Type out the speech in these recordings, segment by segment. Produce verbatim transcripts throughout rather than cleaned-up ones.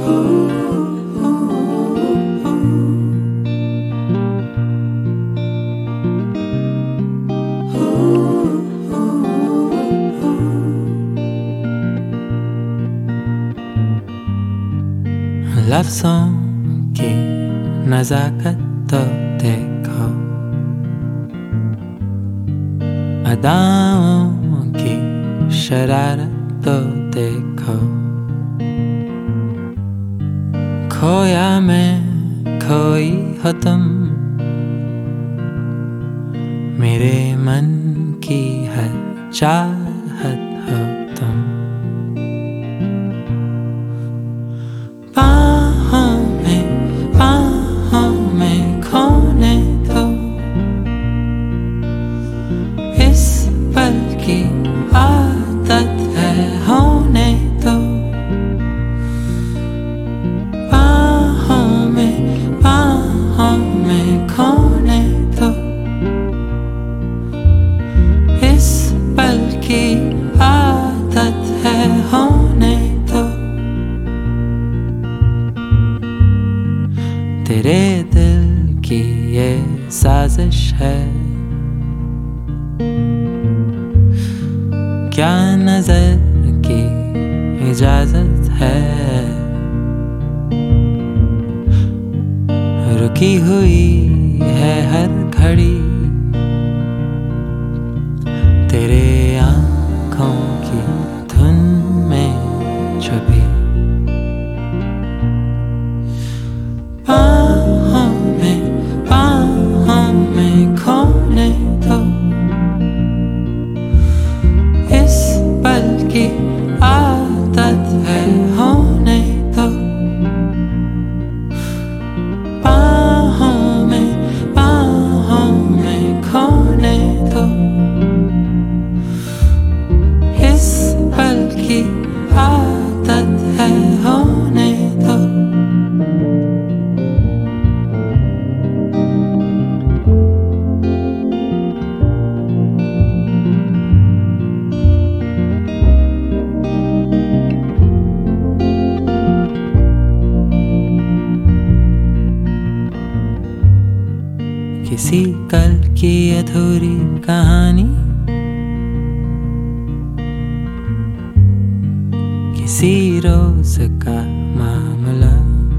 लफ्ज़ों की नज़ाकत तो देखो, अदाओं की शरारत तो देखो। खोया मैं खोई हो तुम, मेरे मन की हर चाहत हो तुम। बाहों में बाहों में खोने दो, इस पल की आदत है होने दो। बाहों में बाहों में खोने दो, इस पल की आदत है होने दो। तेरे दिल की ये साजिश है, क्या नजर की इजाजत है। रुकी हुई है हर घड़ी तेरे आँखों की धुन में छुपी। बाहों में बाहों में खोने दो, इस पल की आदत है होने दो। बाहों में बाहों में खोने दो, इस पल की आदत है होने दो। किसी कल की अधूरी कहानी, किसी रोज का मामला।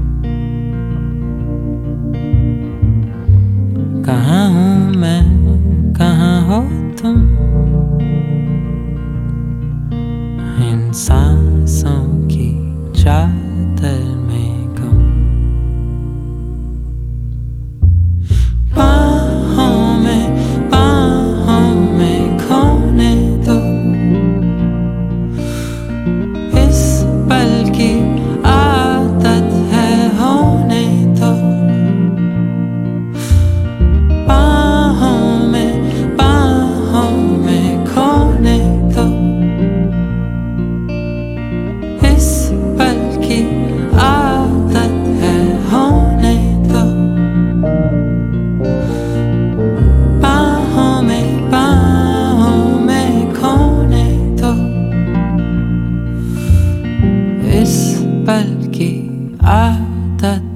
कहाँ हूँ मैं, कहाँ हो तुम, इन सांसों की चादर में गुम। बाहों में बाहों में खोने दो, इस पल की आदत है होने दो। बाहों में बाहों में खोने दो, इस पल की आदत है होने दो। बाहों में बाहों में खोने दो, इस पल की आदत